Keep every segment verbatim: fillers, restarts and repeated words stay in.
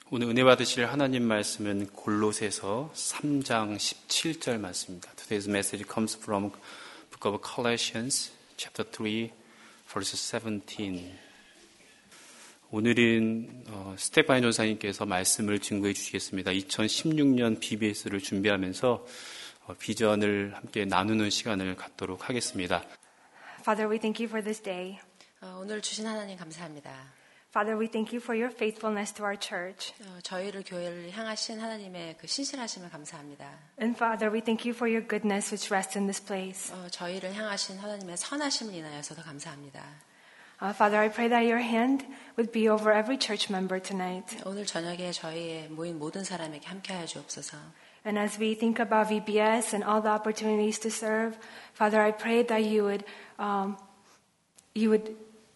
오늘 은혜 받으실 하나님 말씀은 골로새서 삼 장 십칠 절 말씀입니다. Today's message comes from Book of Colossians, chapter three, verse seventeen. 오늘은 어, 스테파니 전사님께서 말씀을 증거해 주시겠습니다. 이천십육 년 비비에스를 준비하면서 어, 비전을 함께 나누는 시간을 갖도록 하겠습니다. Father, we thank you for this day. 어, 오늘 주신 하나님 감사합니다. Father, we thank you for your faithfulness to our church. 어, 저희를 교회를 향하신 하나님의 그 신실하심을 감사합니다. And Father, we thank you for your goodness which rests in this place. 어, 저희를 향하신 하나님의 선하심을 인하여서도 감사합니다. Uh, Father, I pray that your hand would be over every church member tonight. 오늘 저녁에 저희의 모인 모든 사람에게 함께하여 주옵소서. And as we think about V B S and all the opportunities to serve, Father, I pray that you would, um, you would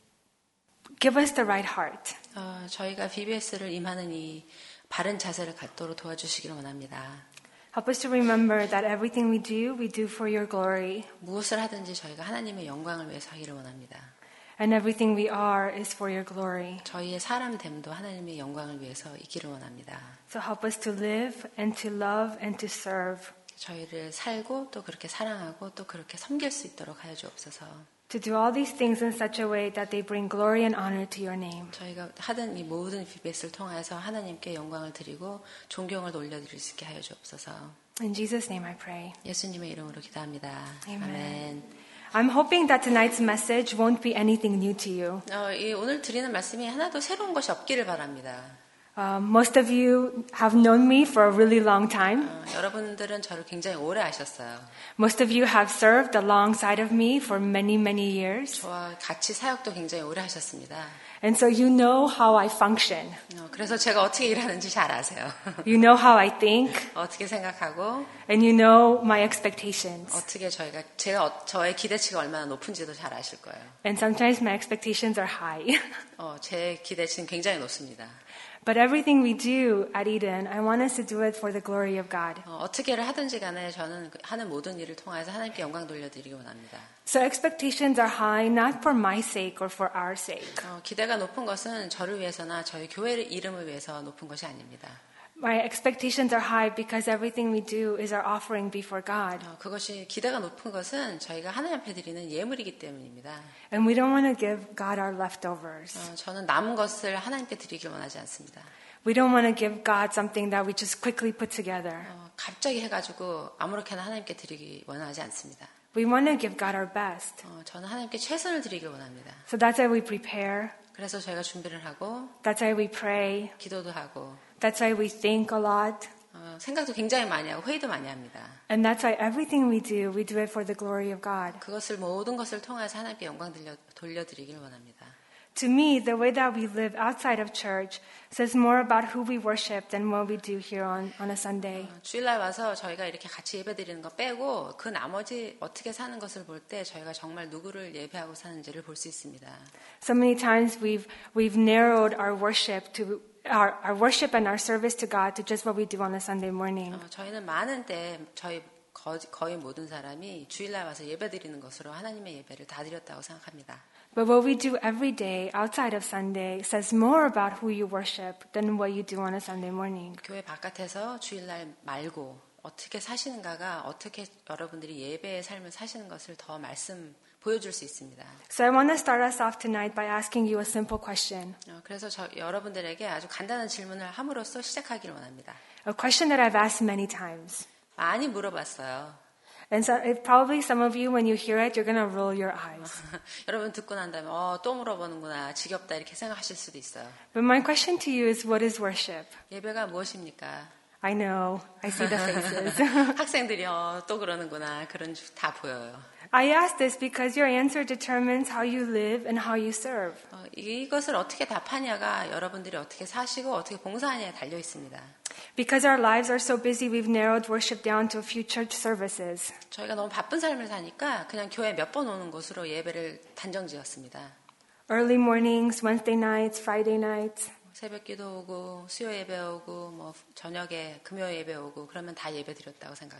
give us the right heart. 어, 저희가 비비에스를 임하는 이 바른 자세를 갖도록 도와주시기를 원합니다. Help us to remember that everything we do, we do for your glory. 무엇을 하든지 저희가 하나님의 영광을 위해서 하기를 원합니다. And everything we are is for your glory. 저희의 사람됨도 하나님의 영광을 위해서 있기를 원합니다. So help us to live and to love and to serve. 저희를 살고 또 그렇게 사랑하고 또 그렇게 섬길 수 있도록 하여 주옵소서. To do all these things in such a way that they bring glory and honor to your name. 저희가 하던 이 모든 비비에스를 통해서 하나님께 영광을 드리고 존경을 올려드릴 수 있게 하여 주옵소서. In Jesus' name I pray. 예수님의 이름으로 기도합니다. Amen. 아멘. I'm hoping that tonight's message won't be anything new to you. 어, 이 오늘 드리는 말씀이 하나도 새로운 것이 없기를 바랍니다. Uh, most of you have known me for a really long time. 어, 여러분들은 저를 굉장히 오래 아셨어요. Most of you have served alongside of me for many, many years. 저와 같이 사역도 굉장히 오래 하셨습니다. And so you know how I function. 어, 그래서 제가 어떻게 일하는지 잘 아세요. You know how I think. 어떻게 생각하고 And you know my expectations. 어떻게 저희가 제가 어, 저의 기대치가 얼마나 높은지도 잘 아실 거예요. And sometimes my expectations are high. 어, 제 기대치는 굉장히 높습니다. But everything we do at Eden, I want us to do it for the glory of God. 어, 어떻게를 하든지 간에 저는 하는 모든 일을 통해서 하나님께 영광 돌려드리기 원합니다. So expectations are high not for my sake or for our sake. 어, 기대가 높은 것은 저를 위해서나 저희 교회의 이름을 위해서 높은 것이 아닙니다. My expectations are high because everything we do is our offering before God. 어, 그것이 기대가 높은 것은 저희가 하나님 앞에 드리는 예물이기 때문입니다. And we don't want to give God our leftovers. 어, 저는 남은 것을 하나님께 드리길 원하지 않습니다. We don't want to give God something that we just quickly put together. 어, 갑자기 해가지고 아무렇게나 하나님께 드리기 원하지 않습니다. We want to give God our best. 어, 저는 하나님께 최선을 드리길 원합니다. So that's why we prepare. 그래서 저희가 준비를 하고 That's why we pray. 기도도 하고 That's why we think a lot. 어, 생각도 굉장히 많이 하고 회의도 많이 합니다. And that's why everything we do, we do it for the glory of God. 그것을 모든 것을 통해서 하나님께 영광 돌려, 돌려드리길 원합니다. To me, the way that we live outside of church says more about who we worship than what we do here on, on a Sunday. 어, 주일날 와서 저희가 이렇게 같이 예배드리는 거 빼고 그 나머지 어떻게 사는 것을 볼 때 저희가 정말 누구를 예배하고 사는지를 볼 수 있습니다. So many times we've we've narrowed our worship to our, our worship and our service to God to just what we do on a Sunday morning. 어, 저희는 많은 때 저희 거, 거의 모든 사람이 주일날 와서 예배드리는 것으로 하나님의 예배를 다 드렸다고 생각합니다. But what we do every day outside of Sunday says more about who you worship than what you do on a Sunday morning. 교회 바깥에서 주일날 말고 어떻게 사시는가가 어떻게 여러분들이 예배의 삶을 사시는 것을 더 말씀 보여줄 수 있습니다. So I want to start us off tonight by asking you a simple question. 어, 그래서 저, 여러분들에게 아주 간단한 질문을 함으로써 시작하기를 원합니다. A question that I've asked many times. 많이 물어봤어요. And so if probably some of you, when you hear it, you're going to roll your eyes. 여러분 듣고 난 다음에 어, 또 물어보는구나, 지겹다 이렇게 생각하실 수도 있어요. But my question to you is, what is worship? 예배가 무엇입니까? I know. I see the faces. 학생들이 어, 또 그러는구나, 그런 줄 다 보여요. I ask this because your answer determines how you live and how you serve. 어, 이것을 어떻게 답하냐가 여러분들이 어떻게 사시고 어떻게 봉사하냐에 달려 있습니다. Because our lives are so busy, we've narrowed worship down to a few church services. 저희가 너무 바쁜 삶을 사니까 그냥 교회 몇 번 오는 곳으로 예배를 단정지었습니다. Early mornings, Wednesday nights, Friday nights. 새벽 기도 오고 수요 예배 오고 뭐 저녁에 금요 예배 오고 그러면 다 예배 드렸다고 생각해요.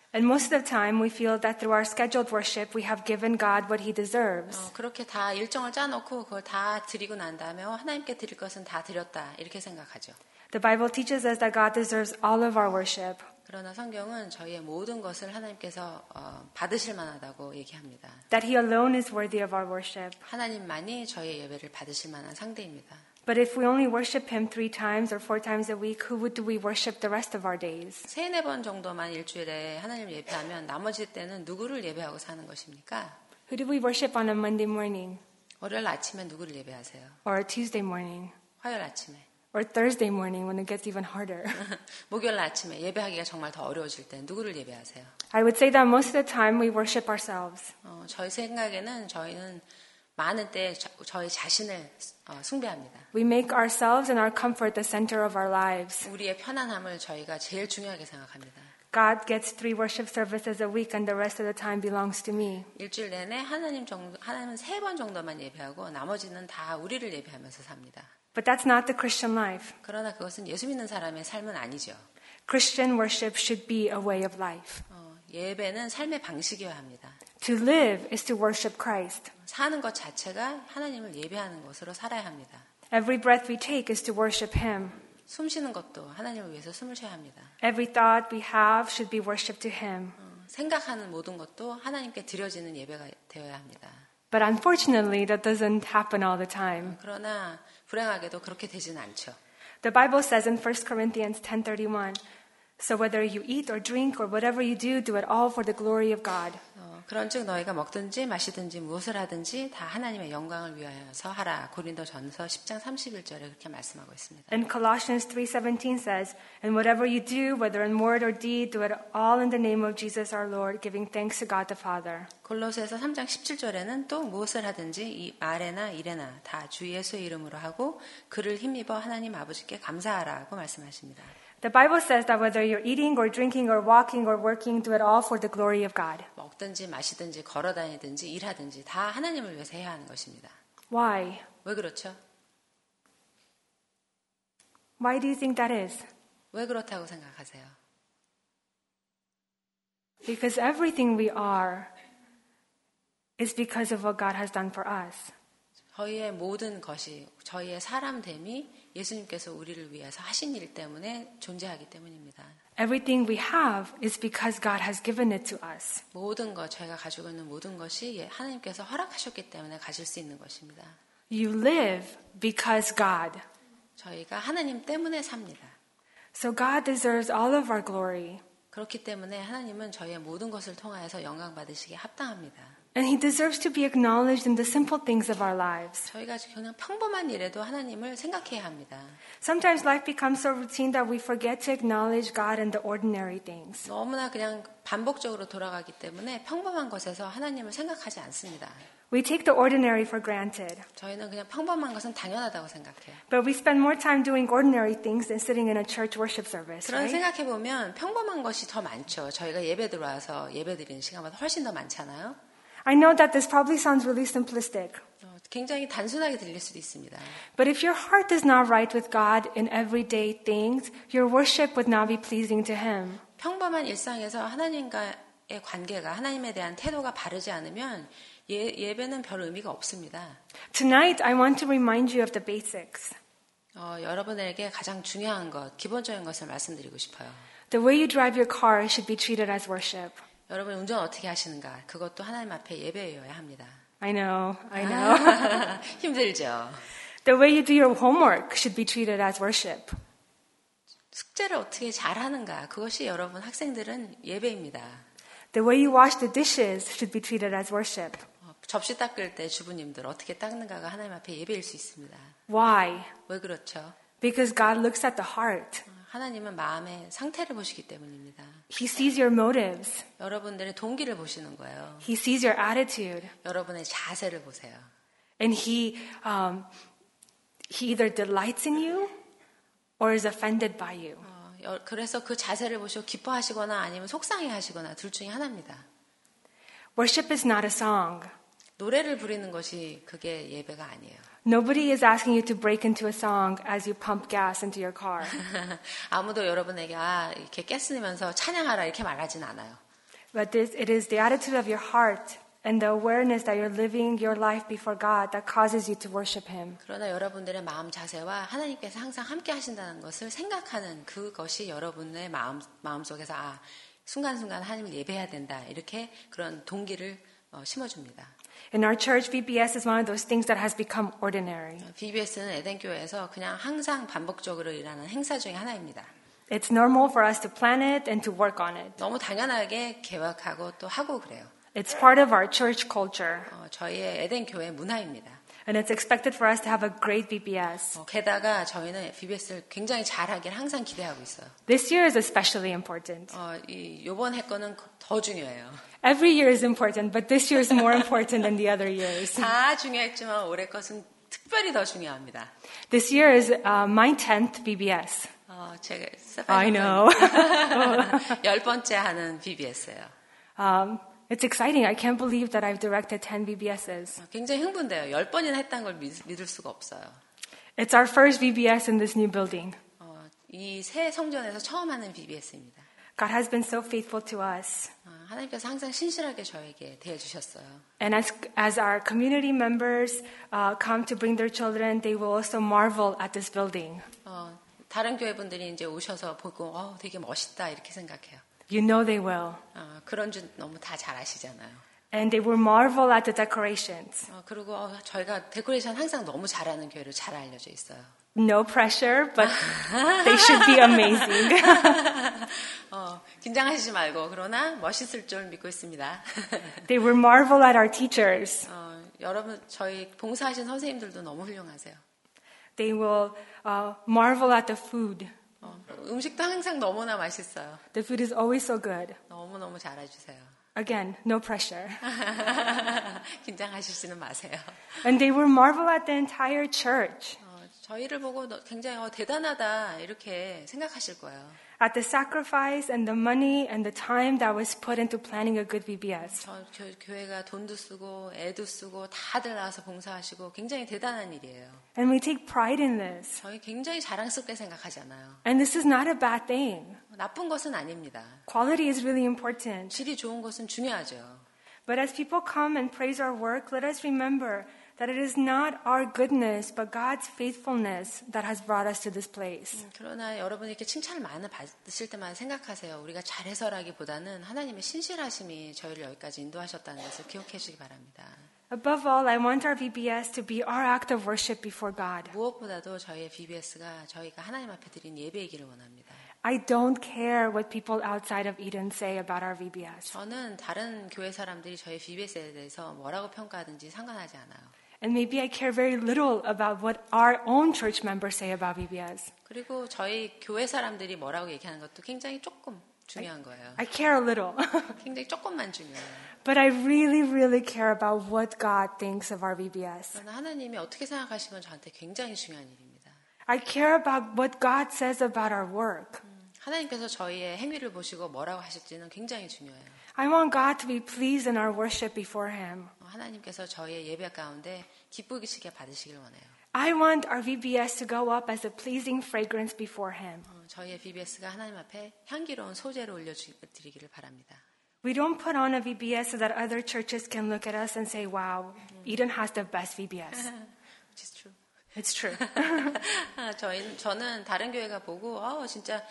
And most of the time we feel that through our scheduled worship we have given God what he deserves. 어, 그렇게 다 일정을 짜놓고 그걸 다 드리고 난 다음에 어, 하나님께 드릴 것은 다 드렸다 이렇게 생각하죠. The Bible teaches us that God deserves all of our worship. 그러나 성경은 저희의 모든 것을 하나님께서 어, 받으실 만하다고 얘기합니다. That he alone is worthy of our worship. 하나님만이 저희의 예배를 받으실 만한 상대입니다. But if we only worship him three times or four times a week, who would do we worship the rest of our days? 세네 번 정도만 일주일에 하나님을 예배하면 나머지 때는 누구를 예배하고 사는 것입니까? Who do we worship on a Monday morning? 월요일 아침에 누구를 예배하세요? Or a Tuesday morning? 화요일 아침에. Or Thursday morning when it gets even harder? 목요일 아침에 예배하기가 정말 더 어려워질 때 누구를 예배하세요? I would say that most of the time we worship ourselves. 어, 저희 생각에는 저희는 많은 때 저, 저희 자신을 어, 숭배합니다. We make ourselves and our comfort the center of our lives. 우리의 편안함을 저희가 제일 중요하게 생각합니다. God gets three worship services a week and the rest of the time belongs to me. 일주일 내내 하나님 정도, 하나님은 세 번 정도만 예배하고 나머지는 다 우리를 예배하면서 삽니다. But that's not the Christian life. 그러나 그것은 예수 믿는 사람의 삶은 아니죠. Christian worship should be a way of life. 어, 예배는 삶의 방식이어야 합니다. To live is to worship Christ. 사는 것 자체가 하나님을 예배하는 것으로 살아야 합니다. Every breath we take is to worship Him. 숨 쉬는 것도 하나님을 위해서 숨을 쉬어야 합니다. Every thought we have should be worship to Him. 어, 생각하는 모든 것도 하나님께 드려지는 예배가 되어야 합니다. But unfortunately, that doesn't happen all the time. 그러나 불행하게도 그렇게 되지는 않죠. The Bible says in First Corinthians ten thirty-one, so whether you eat or drink or whatever you do, do it all for the glory of God. 어, 그런즉 너희가 먹든지 마시든지 무엇을 하든지 다 하나님의 영광을 위하여서 하라. 고린도전서 십 장 삼십일 절에 그렇게 말씀하고 있습니다. And Colossians three seventeen says, and whatever you do, whether in word or deed, do it all in the name of Jesus our Lord, giving thanks to God the Father. 골로새서 삼 장 십칠 절에는 또 무엇을 하든지 이 말에나 일에나 다 주 예수의 이름으로 하고 그를 힘입어 하나님 아버지께 감사하라고 말씀하십니다. The Bible says that whether you're eating or drinking or walking or working, do it all for the glory of God. 먹든지 마시든지 걸어다니든지 일하든지 다 하나님을 위해서 해야 하는 것입니다. Why? 왜 그렇죠? Why do you think that is? 왜 그렇다고 생각하세요? Because everything we are is because of what God has done for us. 저희의 모든 것이 저희의 사람됨이 예수님께서 우리를 위해서 하신 일 때문에 존재하기 때문입니다. Everything we have is because God has given it to us. 모든 것, 저희가 가지고 있는 모든 것이 하나님께서 허락하셨기 때문에 가질 수 있는 것입니다. You live because God. 저희가 하나님 때문에 삽니다. So God deserves all of our glory. 그렇기 때문에 하나님은 저희의 모든 것을 통하여서 영광 받으시기에 합당합니다. And He deserves to be acknowledged in the simple things of our lives. 저희가 그냥 평범한 일에도 하나님을 생각해야 합니다. Sometimes life becomes so routine that we forget to acknowledge God in the ordinary things. 너무나 그냥 반복적으로 돌아가기 때문에 평범한 것에서 하나님을 생각하지 않습니다. We take the ordinary for granted. 저희는 그냥 평범한 것은 당연하다고 생각해요. But we spend more time doing ordinary things than sitting in a church worship service, 그런 right? 생각해 보면 평범한 것이 더 많죠. 저희가 예배 들어와서 예배 드리는 시간보다 훨씬 더 많잖아요. I know that this probably sounds really simplistic. 어, 굉장히 단순하게 들릴 수도 있습니다. But if your heart is not right with God in everyday things, your worship would not be pleasing to Him. 평범한 일상에서 하나님과의 관계가 하나님에 대한 태도가 바르지 않으면 예, 예배는 별 의미가 없습니다. Tonight, I want to remind you of the basics. 어, 여러분에게 가장 중요한 것, 기본적인 것을 말씀드리고 싶어요. The way you drive your car should be treated as worship. 여러분 운전 어떻게 하시는가? 그것도 하나님 앞에 예배여야 합니다. I know, I know. 힘들죠. The way you do your homework should be treated as worship. 숙제를 어떻게 잘하는가? 그것이 여러분 학생들은 예배입니다. The way you wash the dishes should be treated as worship. 어, 접시 닦을 때 주부님들 어떻게 닦는가가 하나님 앞에 예배일 수 있습니다. Why? 왜 그렇죠? Because God looks at the heart. 하나님은 마음의 상태를 보시기 때문입니다. He sees your motives. 여러분들의 동기를 보시는 거예요. He sees your attitude. 여러분의 자세를 보세요. And he, um, he either delights in you or is offended by you. 어, 여, 그래서 그 자세를 보시고 기뻐하시거나 아니면 속상해하시거나 둘 중에 하나입니다. Worship is not a song. 노래를 부리는 것이 그게 예배가 아니에요. Nobody is asking you to break into a song as you pump gas into your car. 아무도 여러분에게 아, 이렇게 가스 넣으면서 찬양하라 이렇게 말하진 않아요. But this, it is the attitude of your heart and the awareness that you're living your life before God that causes you to worship Him. 그러나 여러분들의 마음 자세와 하나님께서 항상 함께 하신다는 것을 생각하는 그것이 여러분의 마음, 마음속에서 아, 순간순간 하나님을 예배해야 된다. 이렇게 그런 동기를 어, 심어줍니다. In our church, V B S is one of those things that has become ordinary. 브이비에스는 에덴교회에서 그냥 항상 반복적으로 일하는 행사 중에 하나입니다. It's normal for us to plan it and to work on it. 너무 당연하게 계획하고 또 하고 그래요. It's part of our church culture. 어, 저희의 에덴교회 문화입니다. And it's expected for us to have a great V B S. 어, 게다가 저희는 브이비에스를 굉장히 잘하길 항상 기대하고 있어요. This year is especially important. 어, 이 요번 해 거는 더 중요해요. Every year is important, but this year is more important than the other years. 다 중요했지만 올해 것은 특별히 더 중요합니다. This year is uh, my tenth V B S. 어, 제가 I know. 열 번째 하는 브이비에스예요. Um, it's exciting. I can't believe that I've directed ten V B Ss. 굉장히 흥분돼요. 열 번이나 했다는 걸 믿, 믿을 수가 없어요. It's our first V B S in this new building. 어, 이 새 성전에서 처음 하는 브이비에스입니다. God has been so faithful to us. 어, 하나님께서 항상 신실하게 저에게 대해주셨어요. And as, as our community members uh, come to bring their children, they will also marvel at this building. 어, 다른 교회 분들이 이제 오셔서 보고 어, 되게 멋있다 이렇게 생각해요. You know they will. 어, 그런 줄 너무 다 잘 아시잖아요. And they will marvel at the decorations. 어, 그리고 어, 저희가 데코레이션 항상 너무 잘하는 교회로 잘 알려져 있어요. No pressure, but they should be amazing. 어, 긴장하시지 말고 그러나 멋있을 줄 믿고 있습니다. They will marvel at our teachers. 어, 여러분 저희 봉사하신 선생님들도 너무 훌륭하세요. They will uh, marvel at the food. 어, 음식도 항상 너무나 맛있어요. The food is always so good. 너무너무 잘해주세요. Again, no pressure. 긴장하시지는 마세요. And they will marvel at the entire church. 어, 저희를 보고 굉장히 어, 대단하다 이렇게 생각하실 거예요. At the sacrifice and the money and the time that was put into planning a good V B S. 저 교, 교회가 돈도 쓰고 애도 쓰고 다들 나와서 봉사하시고 굉장히 대단한 일이에요. And we take pride in this. 저희 굉장히 자랑스럽게 생각하잖아요. And this is not a bad thing. 나쁜 것은 아닙니다. Quality is really important. 질이 좋은 것은 중요하죠. But as people come and praise our work, let us remember that it is not our goodness, but God's faithfulness that has brought us to this place. 음, 그러나 여러분이 이렇게 칭찬을 많이 받으실 때만 생각하세요. 우리가 잘해서라기보다는 하나님의 신실하심이 저희를 여기까지 인도하셨다는 것을 기억해 주시기 바랍니다. Above all, I want our V B S to be our act of worship before God. 무엇보다도 저희의 브이비에스가 저희가 하나님 앞에 드린 예배이기를 원합니다. I don't care what people outside of Eden say about our V B S. 저는 다른 교회 사람들이 저희 브이비에스에 대해서 뭐라고 평가하든지 상관하지 않아요. And maybe I care very little about what our own church members say about V B S. 그리고 저희 교회 사람들이 뭐라고 얘기하는 것도 굉장히 조금 중요한 거예요. I care a little. 굉장히 조금만 중요해요. But I really, really care about what God thinks of our V B S. 그러나 하나님이 어떻게 생각하시는 건 저한테 굉장히 중요한 일입니다. I care about what God says about our work. 하나님께서 저희의 행위를 보시고 뭐라고 하실지는 굉장히 중요해요. I want God to be pleased in our worship before Him. 하나님께서 저희의 예배 가운데 기쁘시게 받으시길 원해요. I want our V B S to go up as a pleasing fragrance before Him. 어, 저희의 브이비에스가 하나님 앞에 향기로운 소재로 올려드리기를 바랍니다. We don't put on a V B S so that other churches can look at us and say, wow, Eden has the best V B S. Which is true. It's true. 아, 저희, 저는 다른 교회가 보고 어, 진짜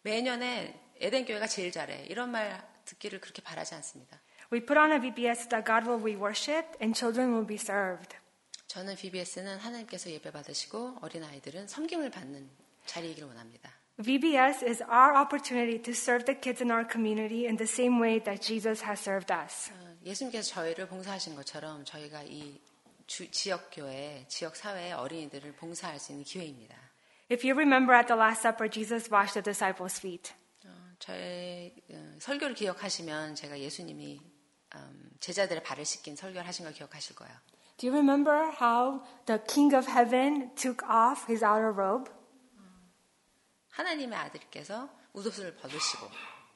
매년에 에덴 교회가 제일 잘해. 이런 말 듣기를 그렇게 바라지 않습니다. We put on a V B S so that God will be worshipped and children will be served. 저는 브이비에스는 하나님께서 예배 받으시고 어린아이들은 섬김을 받는 자리이기를 원합니다. V B S is our opportunity to serve the kids in our community in the same way that Jesus has served us. 어, 예수님께서 저희를 봉사하신 것처럼 저희가 이 주, 지역 교회, 지역 사회의 어린이들을 봉사할 수 있는 기회입니다. If you remember at the Last Supper, Jesus washed the disciples' feet. 어, 저의 어, 설교를 기억하시면 제가 예수님이 음, 제자들의 발을 씻긴 설교를 하신 걸 기억하실 거예요. Do you remember how the King of Heaven took off his outer robe? 하나님의 아들께서 웃옷을 벗으시고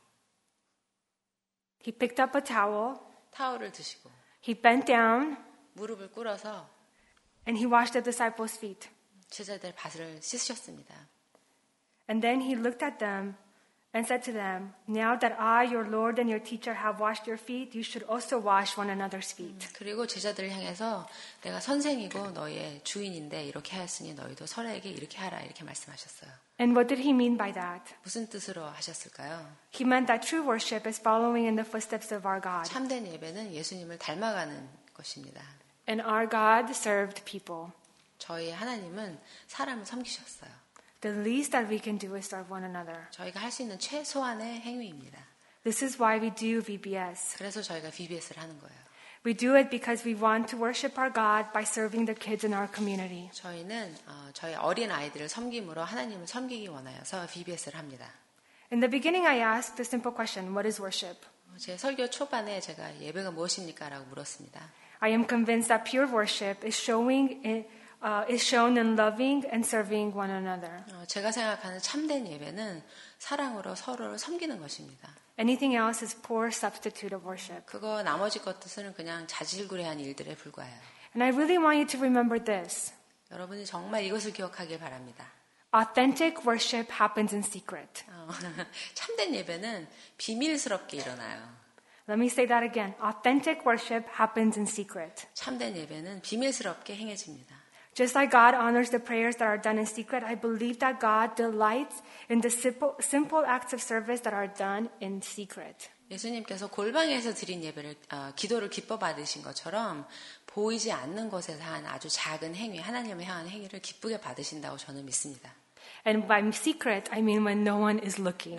He picked up a towel, 타올을 드시고 he bent down, 무릎을 꿇어서 and he washed the disciples' feet. 제자들 발을 씻으셨습니다. And then he looked at them and said to them, Now that I, your Lord and your teacher, have washed your feet, you should also wash one another's feet. 그리고 제자들을 향해서 내가 선생이고 너의 주인인데 이렇게 하였으니 너희도 서로에게 이렇게 하라 이렇게 말씀하셨어요. And what did he mean by that? 무슨 뜻으로 하셨을까요? He meant that true worship is following in the footsteps of our God. 참된 예배는 예수님을 닮아가는 것입니다. And our God served people. 저희 하나님은 사람을 섬기셨어요. The least that we can do is serve one another. 저희가 할 수 있는 최소한의 행위입니다. This is why we do V B S. 그래서 저희가 브이비에스를 하는 거예요. We do it because we want to worship our God by serving the kids in our community. 저희는 어, 저희 어린 아이들을 섬김으로 하나님을 섬기기 원하여서 브이비에스를 합니다. In the beginning, I asked the simple question, what is worship? 제 설교 초반에 제가 예배가 무엇입니까? 라고 물었습니다. I am convinced that pure worship is showing in, uh, is shown in loving and serving one another. 어, 제가 생각하는 참된 예배는 사랑으로 서로를 섬기는 것입니다. Anything else is poor substitute of worship. 그거 나머지 것들은 그냥 자질구레한 일들에 불과해요. And I really want you to remember this. 여러분이 정말 이것을 기억하길 바랍니다. Authentic worship happens in secret. 어, 참된 예배는 비밀스럽게 일어나요. Let me say that again. Authentic worship happens in secret. 참된 예배는 비밀스럽게 행해집니다. Just like God honors the prayers that are done in secret, I believe that God delights in the simple, simple acts of service that are done in secret. 예수님께서 골방에서 드린 예배를 어, 기도를 기뻐 받으신 것처럼 보이지 않는 곳에서 한 아주 작은 행위, 하나님을 향한 행위를 기쁘게 받으신다고 저는 믿습니다. And by secret, I mean when no one is looking.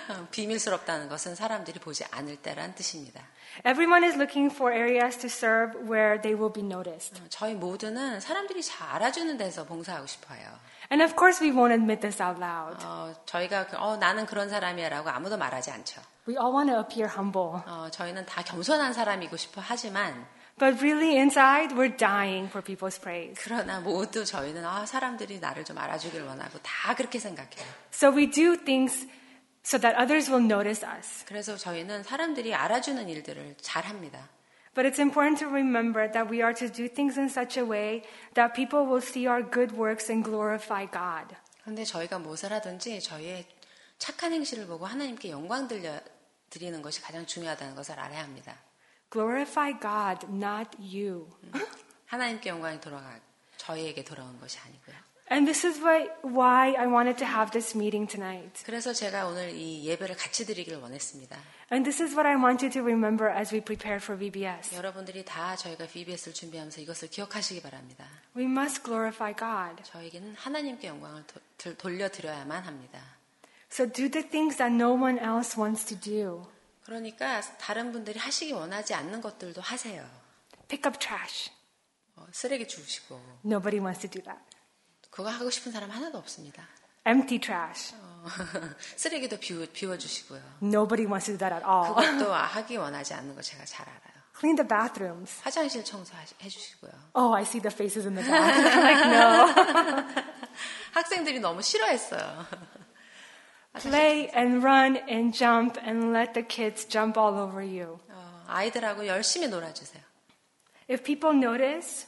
비밀스럽다는 것은 사람들이 보지 않을 때란 뜻입니다. Everyone is looking for areas to serve where they will be noticed. 저희 모두는 사람들이 잘 알아주는 데서 봉사하고 싶어요. And of course, we won't admit this out loud. 어, 저희가 어, 나는 그런 사람이야라고 아무도 말하지 않죠. We all want to appear humble. 어, 저희는 다 겸손한 사람이고 싶어 하지만 But really inside, we're dying for people's praise. 그러나 모두 저희는 아, 사람들이 나를 좀 알아주길 원하고 다 그렇게 생각해요. So we do things so that others will notice us. 그래서 저희는 사람들이 알아주는 일들을 잘합니다. But it's important to remember that we are to do things in such a way that people will see our good works and glorify God. 그런데 저희가 무엇을 하든지 저희의 착한 행실을 보고 하나님께 영광 들려 드리는 것이 가장 중요하다는 것을 알아야 합니다. Glorify God, not you. 하나님께 영광이 돌아가 저희에게 돌아온 것이 아니고요. And this is why, why I wanted to have this meeting tonight. 그래서 제가 오늘 이 예배를 같이 드리기를 원했습니다. And this is what I want you to remember as we prepare for V B S. 여러분들이 다 저희가 브이비에스를 준비하면서 이것을 기억하시기 바랍니다. We must glorify God. 저에게는 하나님께 영광을 도, 도, 돌려드려야만 합니다. So do the things that no one else wants to do. 그러니까 다른 분들이 하시기 원하지 않는 것들도 하세요. Pick up trash. 어, 쓰레기 주우시고 Nobody wants to do that. 그거 하고 싶은 사람 하나도 없습니다. Empty trash. 어, 쓰레기도 비워, 비워주시고요. Nobody wants to do that at all. 그것도 하기 원하지 않는 거 제가 잘 알아요. Clean the bathrooms. 화장실 청소해 주시고요. Oh, I see the faces in the back. like, no. 학생들이 너무 싫어했어요. Play and run and jump and let the kids jump all over you. 어, 아이들하고 열심히 놀아주세요. If people notice,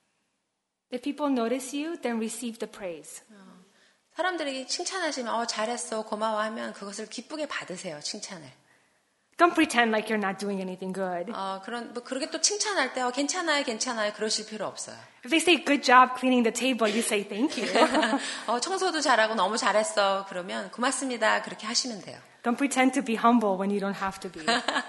if people notice you, then receive the praise. 어, 사람들이 칭찬하시면 어, 잘했어, 고마워하면 그것을 기쁘게 받으세요, 칭찬을. Don't pretend like you're not doing anything good. 어, 그런 뭐 그렇게 또 칭찬할 때 어, 괜찮아요, 괜찮아요, 그러실 필요 없어요. If they say good job cleaning the table, you say thank you. 어, 청소도 잘하고 너무 잘했어, 그러면 고맙습니다, 그렇게 하시면 돼요. Don't pretend to be humble when you don't have to be.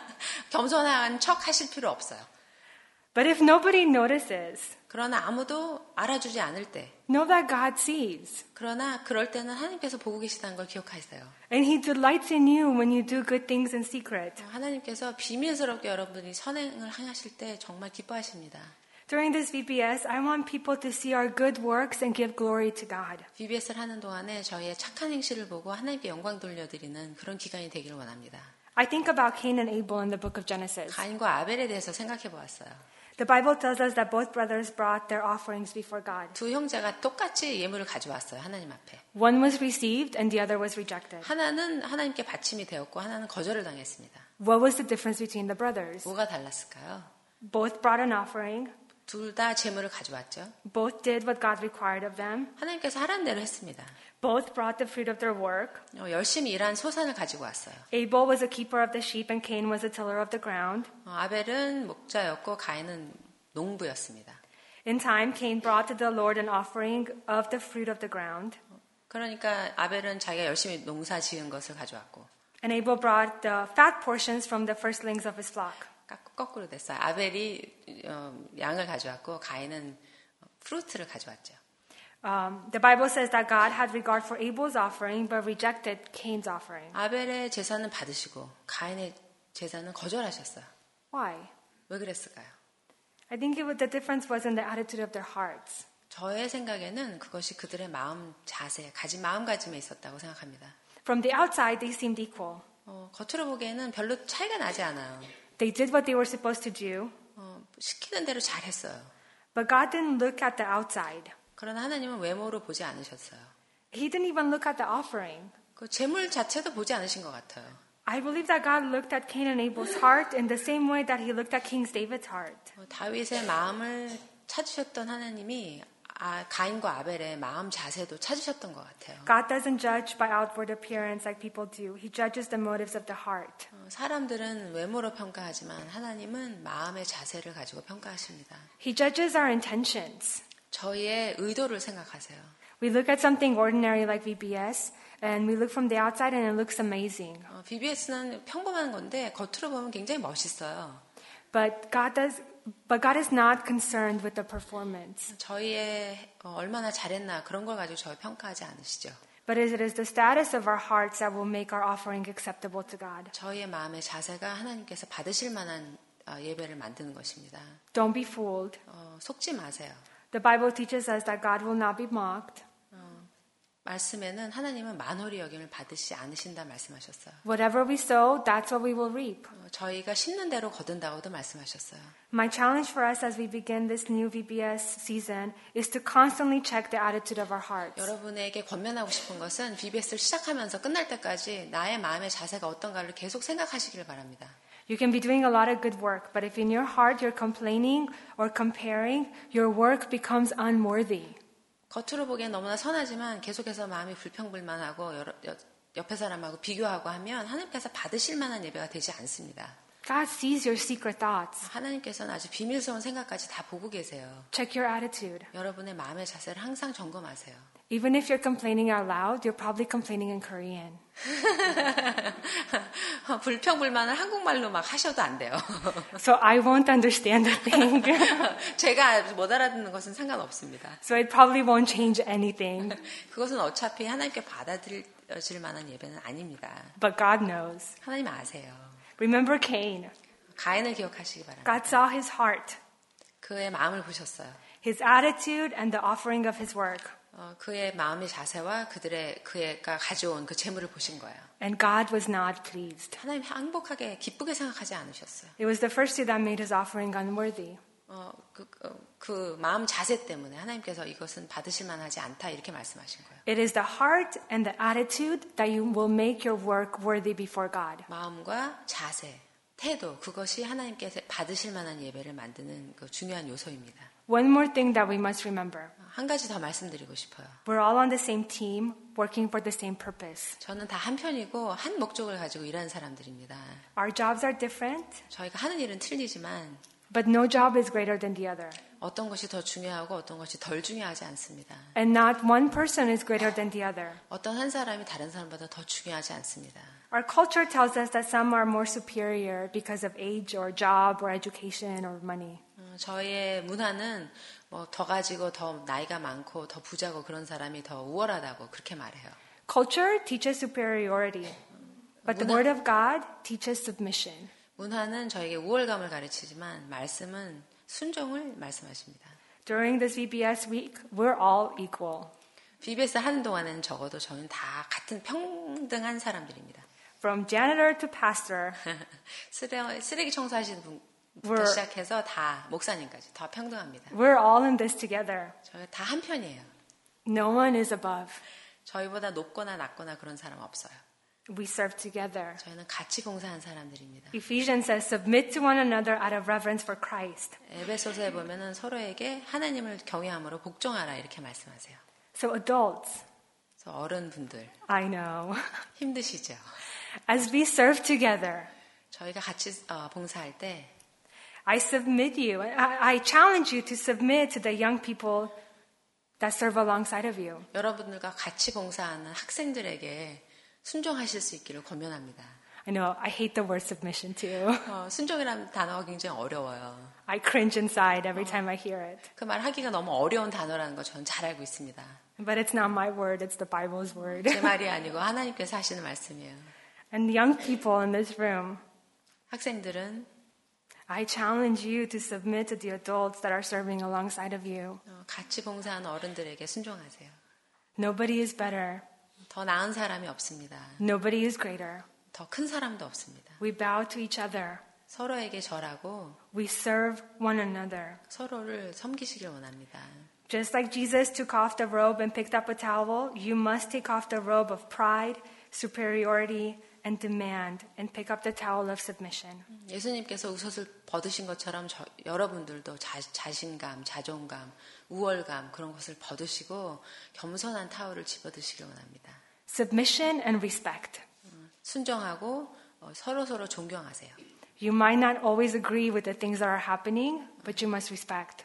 겸손한 척 하실 필요 없어요. But if nobody notices, 그러나 아무도 알아주지 않을 때, know that God sees. 그러나 그럴 때는 하나님께서 보고 계시다는 걸 기억하세요. And He delights in you when you do good things in secret. 하나님께서 비밀스럽게 여러분들이 선행을 하실 때 정말 기뻐하십니다. During this V B S, I want people to see our good works and give glory to God. 브이비에스를 하는 동안에 저희의 착한 행실을 보고 하나님께 영광 돌려드리는 그런 기간이 되기를 원합니다. I think about Cain and Abel in the book of Genesis. 가인과 아벨에 대해서 생각해 보았어요. The Bible tells us that both brothers brought their offerings before God. 두 형제가 똑같이 예물을 가져왔어요, 하나님 앞에. One was received and the other was rejected. 하나는 하나님께 받침이 되었고 하나는 거절을 당했습니다. What was the difference between the brothers? 뭐가 달랐을까요? Both brought an offering. 둘 다 재물을 가져왔죠. Both did what God required of them. 하나님께서 하라는 대로 했습니다. Both brought the fruit of their work. 어, 열심히 일한 소산을 가지고 왔어요. Abel was a keeper of the sheep and Cain was a tiller of the ground. 어, 아벨은 목자였고 가인은 농부였습니다. In time, Cain brought to the Lord an offering of the fruit of the ground. 그러니까 아벨은 자기가 열심히 농사 지은 것을 가져왔고 And Abel brought the fat portions from the firstlings of his flock. 거꾸로 됐어요. 아벨이 어, 양을 가져왔고 가인은 프루트를 가져왔죠. Um, the Bible says that God had regard for Abel's offering but rejected Cain's offering. 아벨의 제사는 받으시고 가인의 제사는 거절하셨어요. Why? 왜 그랬을까요? I think it was, the difference was in the attitude of their hearts. 저의 생각에는 그것이 그들의 마음 자세, 가진 마음가짐에 있었다고 생각합니다. From the outside, they seemed equal. 어, 겉으로 보기에는 별로 차이가 나지 않아요. They did what they were supposed to do, 어, 시키는 대로 잘했어요. but God didn't look at the outside. 그러나 하나님은 외모로 보지 않으셨어요. He didn't even look at the offering. 그 재물 자체도 보지 않으신 것 같아요. I believe that God looked at Cain and Abel's heart in the same way that he looked at King David's heart. 어, 다윗의 마음을 찾으셨던 하나님이 아, 가인과 아벨의 마음 자세도 찾으셨던 것 같아요. God doesn't judge by outward appearance like people do. He judges the motives of the heart. 어, 사람들은 외모로 평가하지만 하나님은 마음의 자세를 가지고 평가하십니다. He judges our intentions. 저희의 의도를 생각하세요. We look at something ordinary like V B S and we look from the outside and it looks amazing. 어, 비비에스는 평범한 건데 겉으로 보면 굉장히 멋있어요. But God does but God is not concerned with the performance. 저희의 어, 얼마나 잘했나 그런 걸 가지고 저희 평가하지 않으시죠. But it is the status of our hearts that will make our offering acceptable to God. 저희의 마음의 자세가 하나님께서 받으실 만한 어, 예배를 만드는 것입니다. Don't be fooled. 어, 속지 마세요. The Bible teaches us that God will not be mocked. 말씀에는 하나님은 만홀히 여김을 받으시지 않으신다 말씀하셨어요. Whatever we sow, that's what we will reap. 어, 저희가 심는 대로 거둔다고도 말씀하셨어요. My challenge for us as we begin this new V B S season is to constantly check the attitude of our hearts. 여러분에게 권면하고 싶은 것은 비비에스를 시작하면서 끝날 때까지 나의 마음의 자세가 어떤가를 계속 생각하시길 바랍니다. You can be doing a lot of good work, but if in your heart you're complaining or comparing, your work becomes unworthy. 겉으로 보기엔 너무나 선하지만 계속해서 마음이 불평불만하고 여러, 여, 옆에 사람하고 비교하고 하면 하나님께서 받으실 만한 예배가 되지 않습니다. God sees your secret thoughts. 하나님께서는 아주 비밀스러운 생각까지 다 보고 계세요. Check your attitude. 여러분의 마음의 자세를 항상 점검하세요. Even if you're complaining out loud, you're probably complaining in Korean. 불평불만을 한국말로 막 하셔도 안 돼요. So I won't understand a thing. 제가 못 알아듣는 것은 상관없습니다. So it probably won't change anything. 그것은 어차피 하나님께 받아들여질 만한 예배는 아닙니다. But God knows. 하나님 아세요. Remember Cain. 가인을 기억하시기 바랍니다. God saw his heart, 그의 마음을 보셨어요. his attitude, and the offering of his work. 어, 그의 마음의 자세와 그들의 그가 가져온 그 재물을 보신 거예요. And God was not pleased. 하나님 행복하게 기쁘게 생각하지 않으셨어요. It was the first two that made his offering unworthy. 어, 그, 그, 그 마음 자세 때문에 하나님께서 이것은 받으실 만하지 않다 이렇게 말씀하신 거예요. It is the heart and the attitude that you will make your work worthy before God. 마음과 자세, 태도 그것이 하나님께서 받으실 만한 예배를 만드는 그 중요한 요소입니다. One more thing that we must remember. 한 가지 더 말씀드리고 싶어요. We're all on the same team, working for the same purpose. 저는 다 한 편이고 한 목적을 가지고 일하는 사람들입니다. Our jobs are different, 저희가 하는 일은 틀리지만 but no job is greater than the other. 어떤 것이 더 중요하고 어떤 것이 덜 중요하지 않습니다. And not one person is greater than the other. 어떤 한 사람이 다른 사람보다 더 중요하지 않습니다. Our culture tells us that some are more superior because of age or job or education or money. 어, 저희의 문화는 뭐 더 가지고 더 나이가 많고 더 부자고 그런 사람이 더 우월하다고 그렇게 말해요. Culture teaches superiority, but the word of God teaches submission. 문화는 저에게 우월감을 가르치지만 말씀은 순종을 말씀하십니다. During this V B S week, we're all equal. 비비에스 하는 동안에는 적어도 저는 다 같은 평등한 사람들입니다. From janitor to pastor, 쓰레, 쓰레기 청소하시는 분부터 시작해서 다 목사님까지 다 평등합니다. we're all in this together. 저희 다 한 편이에요. No one is above. 저희보다 높거나 낮거나 그런 사람 없어요. We serve together. 저희는 같이 봉사한 사람들입니다. Ephesians says, submit to one another out of reverence for Christ. 에베소서에 보면은 서로에게 하나님을 경외함으로 복종하라 이렇게 말씀하세요. So adults, 그래서 어른분들 I know, 힘드시죠? as we serve together, 저희가 같이 어, 봉사할 때 I submit you, I, I challenge you to submit to the young people that serve alongside of you. 여러분들과 같이 봉사하는 학생들에게 순종하실 수 있기를 권면합니다. I know, I hate the word submission too. 어, 순종이라는 단어가 굉장히 어려워요. I cringe inside every time I hear it. 그 말 하기가 너무 어려운 단어라는 거 저는 잘 알고 있습니다. But it's not my word, it's the Bible's word. 제 말이 아니고 하나님께서 하시는 말씀이에요. And young people in this room, 학생들은 I challenge you to submit to the adults that are serving alongside of you. 어, 같이 봉사하는 어른들에게 순종하세요. Nobody is better. 더 나은 사람이 없습니다. Nobody is greater. 더 큰 사람도 없습니다. We bow to each other. 서로에게 절하고 We serve one another. 서로를 섬기시길 원합니다. Just like Jesus took off the robe and picked up a towel, you must take off the robe of pride, superiority, and demand and pick up the towel of submission. 예수님께서 옷을 벗으신 것처럼 저, 여러분들도 자, 자신감, 자존감, 우월감 그런 것을 벗으시고 겸손한 타월을 집어드시길 원합니다. Submission and respect. 순종하고 어, 서로 서로 존경하세요. You might not always agree with the things that are happening, but you must respect.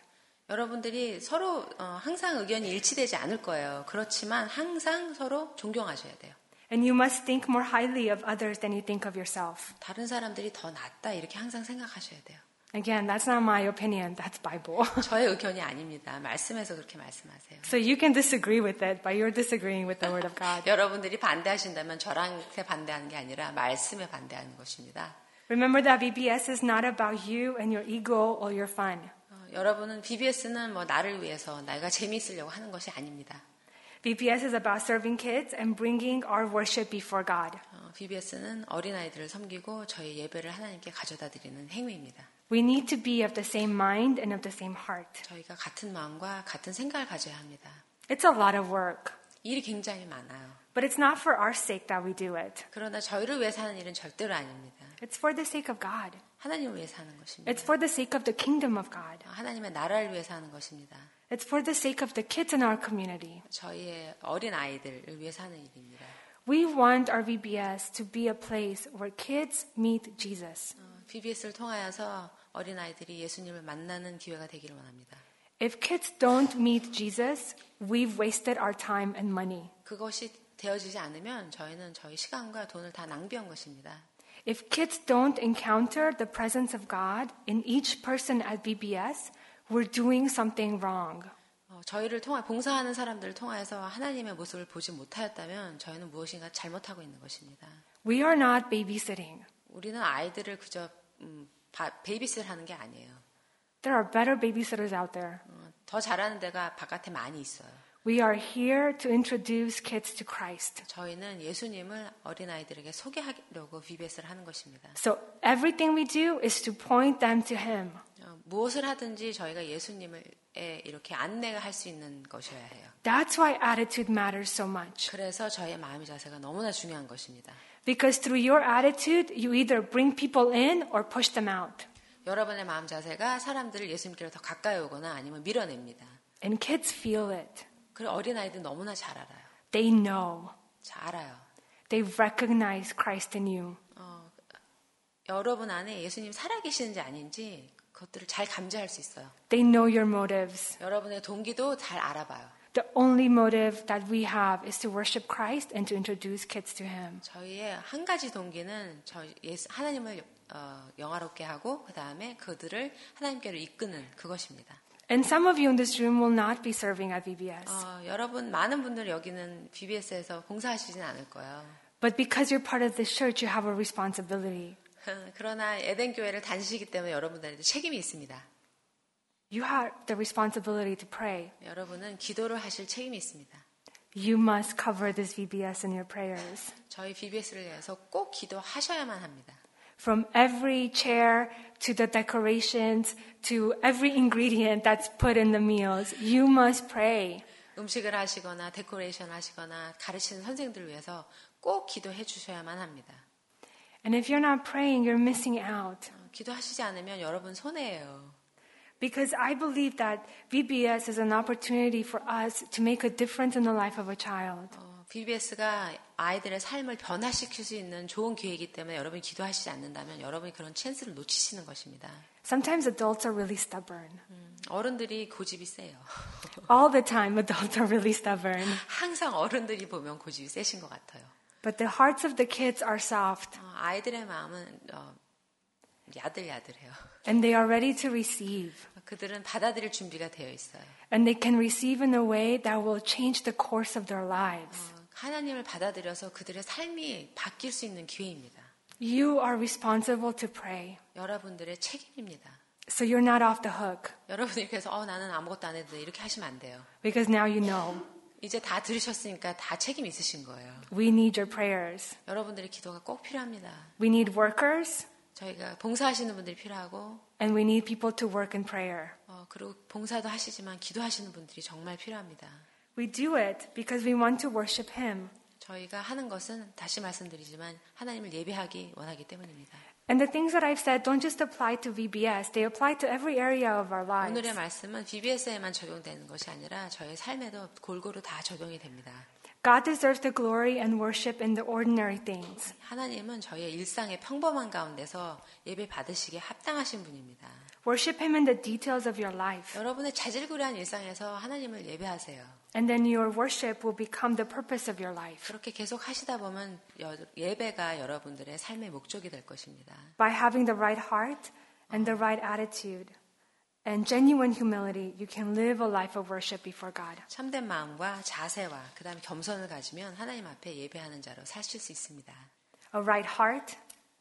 여러분들이 서로 어, 항상 의견이 일치되지 않을 거예요. 그렇지만 항상 서로 존경하셔야 돼요. And you must think more highly of others than you think of yourself. 다른 사람들이 더 낫다 이렇게 항상 생각하셔야 돼요. Again, that's not my opinion, that's Bible. 저의 의견이 아닙니다. 말씀에서 그렇게 말씀하세요. So you can disagree with it, but you're disagreeing with the Word of God. 여러분들이 반대하신다면 저랑테 반대하는 게 아니라 말씀에 반대하는 것입니다. Remember that 비비에스 is not about you and your ego or your fun. 어, 여러분은 비비에스는 뭐 나를 위해서 내가 재미있으려고 하는 것이 아닙니다. 비비에스 is about serving kids and bringing our worship before God. 어, 비비에스는 어린아이들을 섬기고 저희 예배를 하나님께 가져다 드리는 행위입니다. We need to be of the same mind and of the same heart. 저희가 같은 마음과 같은 생각을 가져야 합니다. It's a lot of work, 일이 굉장히 많아요. but it's not for our sake that we do it. 그러나 저희를 위해서 하는 일은 절대로 아닙니다. It's for the sake of God. 하나님을 위해서 하는 것입니다. It's for the sake of the kingdom of God. 하나님의 나라를 위해서 하는 것입니다. It's for the sake of the kids in our community. 저희의 어린 아이들을 위해서 하는 일입니다. We want our 비비에스 to be a place where kids meet Jesus. 어, 비비에스를 통하여서 어린 아이들이 예수님을 만나는 기회가 되기를 원합니다. If kids don't meet Jesus, we've wasted our time and money. 그것이 되어지지 않으면 저희는 저희 시간과 돈을 다 낭비한 것입니다. If kids don't encounter the presence of God in each person at 비비에스, we're doing something wrong. 어, 저희를 통해 봉사하는 사람들을 통해서 하나님의 모습을 보지 못하였다면 저희는 무엇인가 잘못하고 있는 것입니다. We are not babysitting. 우리는 아이들을 그저 음, 바, 베이비시를 하는 게 아니에요. There are better babysitters out there. 어, 더 잘하는 데가 바깥에 많이 있어요. We are here to introduce kids to Christ. 저희는 예수님을 어린아이들에게 소개하려고 비비에스를 하는 것입니다. So everything we do is to point them to Him. 어, 무엇을 하든지 저희가 예수님을 이렇게 안내가 할 수 있는 것이어야 해요. That's why attitude matters so much. 그래서 저의 마음의 자세가 너무나 중요한 것입니다. Because through your attitude, you either bring people in or push them out. 여러분의 마음 자세가 사람들을 예수님께로 더 가까이 오거나 아니면 밀어냅니다. And kids feel it. 그리고 어린아이들 너무나 잘 알아요. They know. 잘 알아요. They recognize Christ in you. 어, 여러분 안에 예수님 살아계시는지 아닌지 그것들을 잘 감지할 수 있어요. They know your motives. 여러분의 동기도 잘 알아봐요. The only motive that we have is to worship Christ and to introduce kids to Him. 저희의 한 가지 동기는 저 예수, 하나님을 어, 영화롭게 하고 그 다음에 그들을 하나님께로 이끄는 그것입니다. And some of you in this room will not be serving at 비비에스. 어, 여러분 많은 분들 여기는 비비에스에서 봉사하시진 않을 거예요. But because you're part of this church, you have a responsibility. 그러나 에덴 교회를 다니시기 때문에 여러분들에게 책임이 있습니다. You have the responsibility to pray. 여러분은 기도를 하실 책임이 있습니다. You must cover this 비비에스 in your prayers. 저희 비비에스를 위해서 꼭 기도하셔야만 합니다. From every chair to the decorations to every ingredient that's put in the meals, you must pray. 음식을 하시거나 데코레이션 하시거나 가르치는 선생님들을 위해서 꼭 기도해 주셔야만 합니다. And if you're not praying, you're missing out. 어, 기도하시지 않으면 여러분 손해예요. Because I believe that 브이비에스 is an opportunity for us to make a difference in the life of a child. 어, 브이비에스가 아이들의 삶을 변화시킬 수 있는 좋은 기회이기 때문에 여러분이 기도하시지 않는다면 여러분이 그런 찬스를 놓치시는 것입니다. Sometimes adults are really stubborn. 음, 어른들이 고집이 세요. All the time, adults are really stubborn. 항상 어른들이 보면 고집이 세신 것 같아요. But the hearts of the kids are soft. 어, 아이들의 마음은 어, 야들야들해요. And they are ready to receive. 그들은 받아들일 준비가 되어 있어요. And they can receive in a way that will change the course of their lives. 어, 하나님을 받아들여서 그들의 삶이 바뀔 수 있는 기회입니다. You are responsible to pray. 여러분들의 책임입니다. So you're not off the hook. 여러분이 그래서 어, 나는 아무것도 안 해도 돼. 이렇게 하시면 안 돼요. Because now you know. 이제 다 들으셨으니까 다 책임 있으신 거예요. We need your prayers. 여러분들의 기도가 꼭 필요합니다. We need workers. 저희가 봉사하시는 분들이 필요하고 And we need people to work in prayer. 어, 그리고 봉사도 하시지만 기도하시는 분들이 정말 필요합니다. We do it because we want to worship Him. 저희가 하는 것은 다시 말씀드리지만 하나님을 예배하기 원하기 때문입니다. And the things that I've said don't just apply to 브이비에스. They apply to every area of our lives. 오늘의 말씀은 브이비에스에만 적용되는 것이 아니라 저희 삶에도 골고루 다 적용이 됩니다. God deserves the glory and worship in the ordinary things. 하나님은 저희의 일상의 평범한 가운데서 예배 받으시기에 합당하신 분입니다. Worship Him in the details of your life. 여러분의 자질구레한 일상에서 하나님을 예배하세요. And then your worship will become the purpose of your life. 그렇게 계속 하시다 보면 여, 예배가 여러분들의 삶의 목적이 될 것입니다. By having the right heart and the right attitude and genuine humility, you can live a life of worship before God. 참된 마음과 자세와 그 다음에 겸손을 가지면 하나님 앞에 예배하는 자로 사실 수 있습니다. A right heart,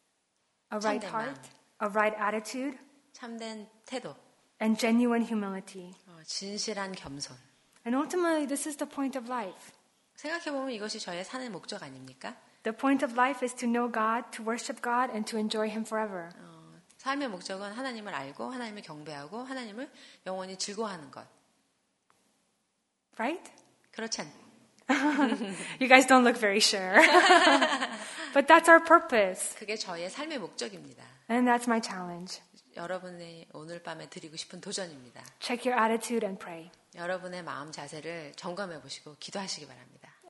a right 참된 heart, a right attitude, 참된 태도, and genuine humility. 어, 진실한 겸손. And ultimately, this is the point of life. 생각해보면 이것이 저의 사는 목적 아닙니까? The point of life is to know God, to worship God, and to enjoy Him forever. 어, 삶의 목적은 하나님을 알고 하나님을 경배하고 하나님을 영원히 즐거워하는 것. Right? 그렇지 않 You guys don't look very sure. But that's our purpose. 그게 저의 삶의 목적입니다. And that's my challenge. 여러분의 오늘 밤에 드리고 싶은 도전입니다. Check your attitude and pray. 여러분의 마음 자세를 점검해 보시고 기도하시기 바랍니다.